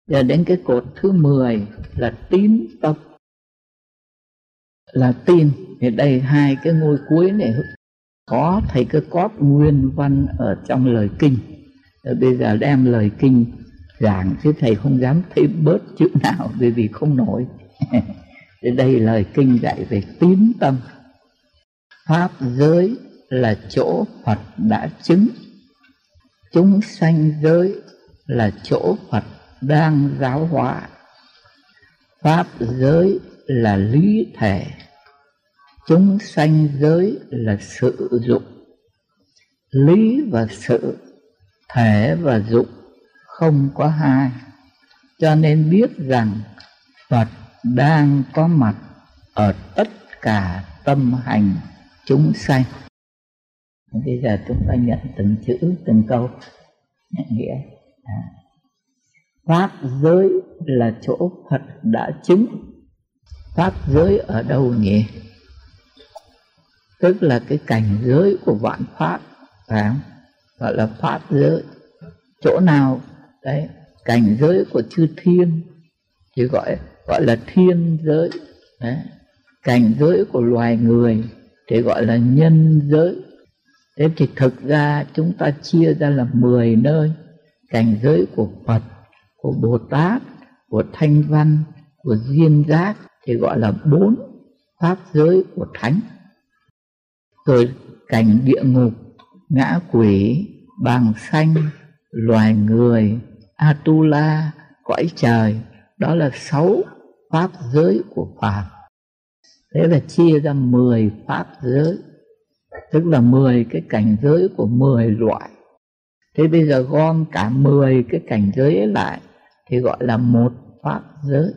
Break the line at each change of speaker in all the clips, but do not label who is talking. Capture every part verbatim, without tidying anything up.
Giờ đến cái cột thứ mười là tín tâm. Là tin. Thì đây hai cái ngôi cuối này có thầy cái cóp nguyên văn ở trong lời kinh. Rồi bây giờ đem lời kinh giảng chứ thầy không dám thêm bớt chữ nào bởi vì không nổi. Thì đây lời kinh dạy về tín tâm. Pháp giới là chỗ Phật đã chứng. Chúng sanh giới là chỗ Phật đang giáo hóa. Pháp giới là lý thể. Chúng sanh giới là sự dụng. Lý và sự, thể và dụng không có hai. Cho nên biết rằng Phật đang có mặt ở tất cả tâm hành chúng sanh. Bây giờ chúng ta nhận từng chữ, từng câu, nhận nghĩa. À. Pháp giới là chỗ Phật đã chứng. Pháp giới ở đâu nhỉ? Tức là cái cảnh giới của vạn pháp, phải không? Gọi là pháp giới. Chỗ nào? Đấy, cảnh giới của chư thiên thì gọi gọi là thiên giới. Đấy. Cảnh giới của loài người thì gọi là nhân giới. Thế thì thực ra chúng ta chia ra là mười nơi. Cảnh giới của Phật, của Bồ Tát, của Thanh Văn, của Duyên Giác thì gọi là bốn pháp giới của Thánh. Rồi cảnh địa ngục, ngã quỷ, bàng sanh, loài người, Atula, cõi trời, đó là sáu pháp giới của Phật. Thế là chia ra mười pháp giới, tức là mười cái cảnh giới của mười loại. Thế bây giờ gom cả mười cái cảnh giới ấy lại thì gọi là một pháp giới.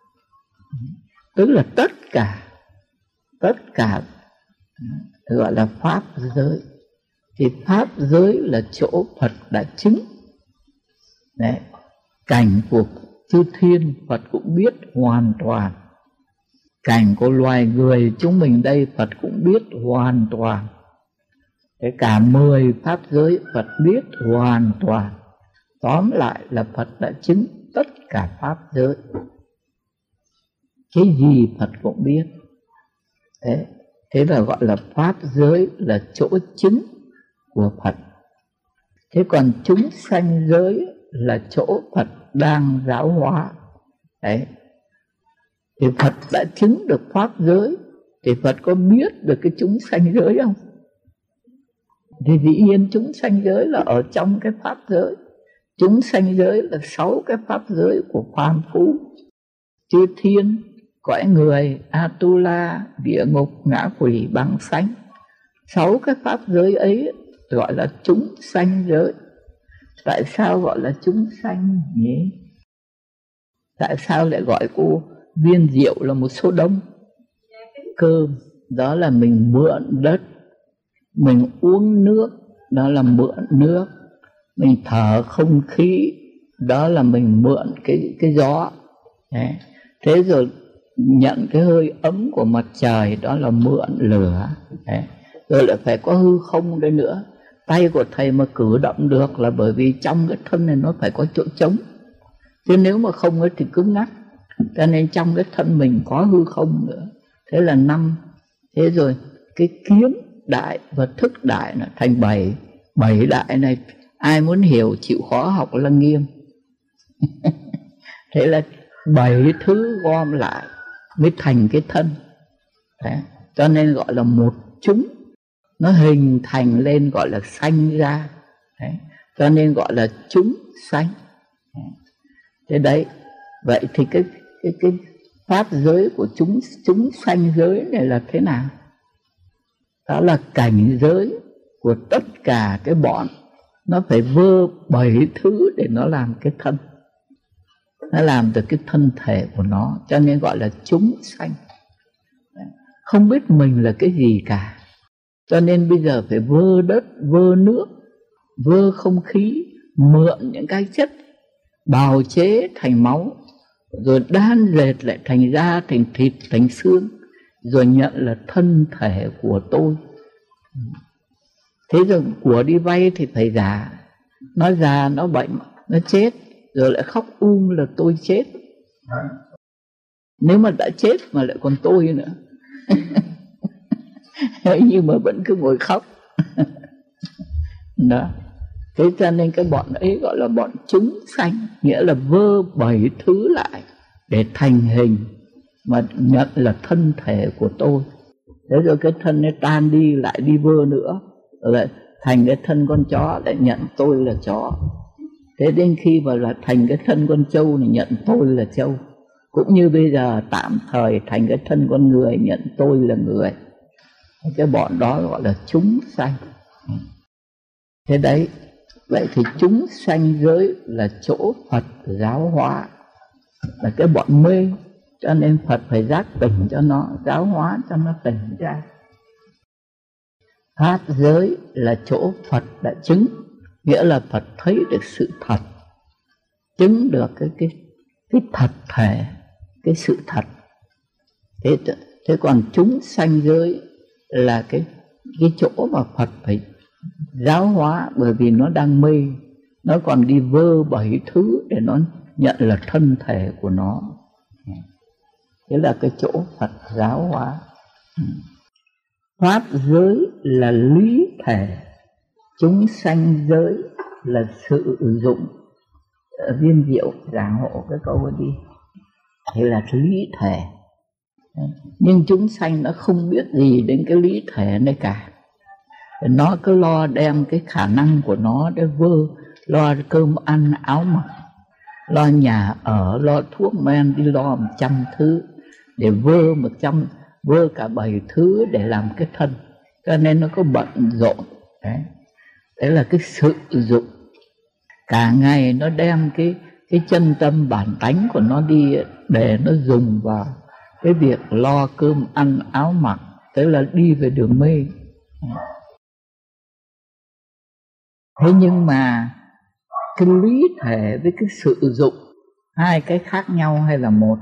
Tức là tất cả, tất cả gọi là pháp giới. Thì pháp giới là chỗ Phật đã chứng. Đấy, cảnh của chư thiên Phật cũng biết hoàn toàn. Cảnh của loài người chúng mình đây Phật cũng biết hoàn toàn. Thế cả mười pháp giới Phật biết hoàn toàn. Tóm lại là Phật đã chứng tất cả pháp giới. Cái gì Phật cũng biết. Thế, thế là gọi là pháp giới là chỗ chứng của Phật. Thế còn chúng sanh giới là chỗ Phật đang giáo hóa. Đấy. Thì Phật đã chứng được pháp giới thì Phật có biết được cái chúng sanh giới không? Thì dĩ nhiên chúng sanh giới là ở trong cái pháp giới. Chúng sanh giới là sáu cái pháp giới của phàm phu, chư thiên, cõi người, Atula, địa ngục, ngã quỷ, bàng sanh. Sáu cái pháp giới ấy gọi là chúng sanh giới. Tại sao gọi là chúng sanh nhỉ? Tại sao lại gọi cô viên rượu là một số đông? Cơm đó là mình mượn đất, mình uống nước đó là mượn nước, mình thở không khí đó là mình mượn cái cái gió. Đấy. Thế rồi nhận cái hơi ấm của mặt trời đó là mượn lửa. Đấy. Rồi lại phải có hư không đây nữa. Tay của thầy mà cử động được là bởi vì trong cái thân này nó phải có chỗ trống. Chứ nếu mà không ấy thì cứng ngắc. Cho nên trong cái thân mình có hư không nữa. Thế là năm. Thế rồi cái kiến đại và thức đại là thành bảy. Bảy đại này ai muốn hiểu chịu khó học là nghiêm. Thế là bảy thứ gom lại mới thành cái thân. Đấy. Cho nên gọi là một chúng. Nó hình thành lên gọi là sanh ra. Đấy. Cho nên gọi là chúng sanh. Thế đấy. Vậy thì cái, cái, cái pháp giới của chúng, chúng sanh giới này là thế nào? Đó là cảnh giới của tất cả cái bọn. Nó phải vơ bảy thứ để nó làm cái thân. Nó làm được cái thân thể của nó. Cho nên gọi là chúng sanh. Không biết mình là cái gì cả. Cho nên bây giờ phải vơ đất, vơ nước, vơ không khí, mượn những cái chất bào chế thành máu, rồi đan dệt lại thành da, thành thịt, thành xương, rồi nhận là thân thể của tôi. Thế rồi của đi vay thì phải giả. Nó già, nó bệnh, nó chết. rồi lại khóc um là tôi chết. Nếu mà đã chết mà lại còn tôi nữa nhưng mà vẫn cứ ngồi khóc đó. Thế cho nên cái bọn ấy gọi là bọn chúng sanh, nghĩa là vơ bảy thứ lại để thành hình mà nhận là thân thể của tôi. Thế rồi cái thân ấy tan đi, lại đi vơ nữa, rồi lại thành cái thân con chó, lại nhận tôi là chó. Thế đến khi mà là thành cái thân con trâu thì nhận tôi là trâu. Cũng như bây giờ tạm thời thành cái thân con người, nhận tôi là người. Cái bọn đó gọi là chúng sanh. Thế đấy, vậy thì chúng sanh giới là chỗ Phật giáo hóa, là cái bọn mê. Cho nên Phật phải giác tỉnh cho nó, giáo hóa cho nó tỉnh ra. Pháp giới là chỗ Phật đã chứng, nghĩa là Phật thấy được sự thật, chứng được cái, cái, cái thật thể, cái sự thật. Thế, thế còn chúng sanh giới là cái, cái chỗ mà Phật phải giáo hóa, bởi vì nó đang mê, nó còn đi vơ bảy thứ để nó nhận là thân thể của nó. Thế là cái chỗ Phật giáo hóa. Pháp giới là lý thể, chúng sanh giới là sự dụng. Viên Diệu giảng hộ cái câu ấy đi. Thế là lý thể. Nhưng chúng sanh nó không biết gì đến cái lý thể này cả. Nó cứ lo đem cái khả năng của nó để vơ, lo cơm ăn áo mặc, lo nhà ở, lo thuốc men, đi lo một trăm thứ để vơ một trăm, vơ cả bảy thứ để làm cái thân. Cho nên nó có bận rộn. Đấy, đấy là cái sự dụng. Cả ngày nó đem cái, cái chân tâm bản tánh của nó đi để nó dùng vào cái việc lo cơm ăn áo mặc. Thế là đi về đường mê. Thế nhưng mà cái lý thể với cái sự dụng, hai cái khác nhau hay là một?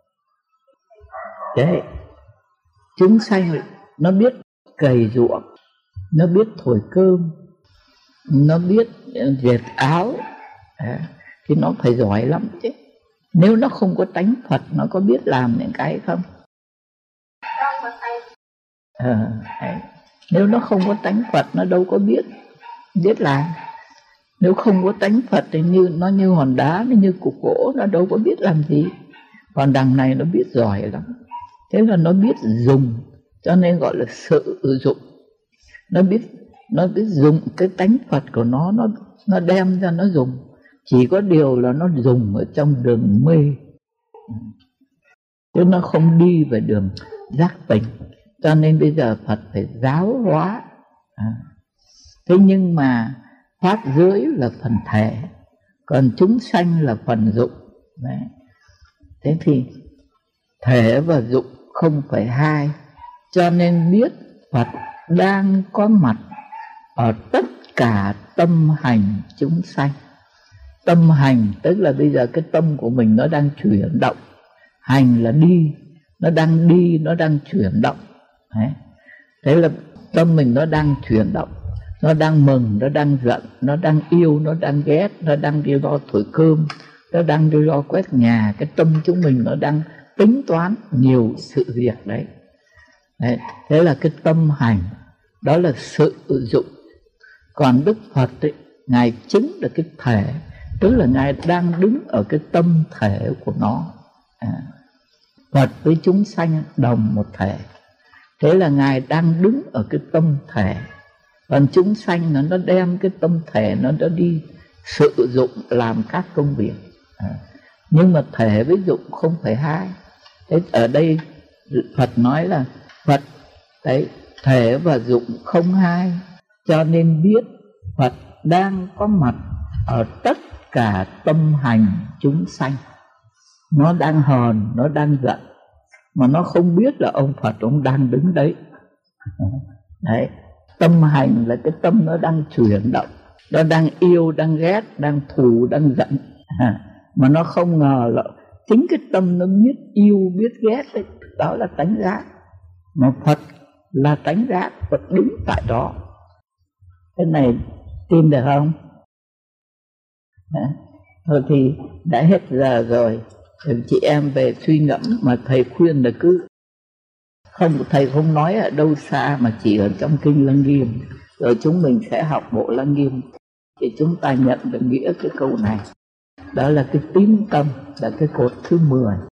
Đấy, chúng sanh nó biết cày ruộng, nó biết thổi cơm, nó biết dệt áo, thì nó phải giỏi lắm chứ. Nếu nó không có tánh Phật, nó có biết làm những cái không? À, nếu nó không có tánh Phật, nó đâu có biết biết làm. Nếu không có tánh Phật thì như nó như hòn đá, nó như cục gỗ, nó đâu có biết làm gì. Còn đằng này nó biết giỏi lắm. Thế là nó biết dùng, cho nên gọi là sự dụng. Nó biết nó biết dùng cái tánh Phật của nó, nó nó đem ra nó dùng. Chỉ có điều là nó dùng ở trong đường mê, chứ nó không đi về đường giác tỉnh. Cho nên bây giờ Phật phải giáo hóa. À. Thế nhưng mà pháp giới là phần thể, còn chúng sanh là phần dụng. Đấy. Thế thì thể và dụng không phải hai. Cho nên biết Phật đang có mặt ở tất cả tâm hành chúng sanh. Tâm hành tức là bây giờ cái tâm của mình nó đang chuyển động. Hành là đi, nó đang đi, nó đang chuyển động. Đấy. Thế là tâm mình nó đang chuyển động, nó đang mừng, nó đang giận, nó đang yêu, nó đang ghét, nó đang đi lo thổi cơm, nó đang đi lo quét nhà. Cái tâm chúng mình nó đang tính toán nhiều sự việc đấy. Đấy. Thế là cái tâm hành, đó là sự dụng. Còn Đức Phật ấy, Ngài chứng được cái thể, tức là Ngài đang đứng ở cái tâm thể của nó. À. Phật với chúng sanh đồng một thể. Thế là Ngài đang đứng ở cái tâm thể. Còn chúng sanh nó, nó đem cái tâm thể nó đã đi sử dụng làm các công việc. À. Nhưng mà thể với dụng không phải hai. Thế ở đây Phật nói là Phật đấy, thể và dụng không hai. Cho nên biết Phật đang có mặt ở tất cả tâm hành chúng sanh. Nó đang hờn, nó đang giận, mà nó không biết là ông Phật ông đang đứng đấy. Đấy, tâm hành là cái tâm nó đang chuyển động, nó đang yêu, đang ghét, đang thù, đang giận. À, mà nó không ngờ là chính cái tâm nó biết yêu, biết ghét đấy, đó là tánh giác. Mà Phật là tánh giác, Phật đứng tại đó. Cái này tin được không? À, Thôi thì đã hết giờ rồi, chị em về suy ngẫm, mà thầy khuyên là cứ không, thầy không nói ở đâu xa mà chỉ ở trong kinh Lăng Nghiêm, rồi chúng mình sẽ học bộ Lăng Nghiêm thì chúng ta nhận được nghĩa cái câu này. Đó là cái tín tâm, là cái cột thứ mười.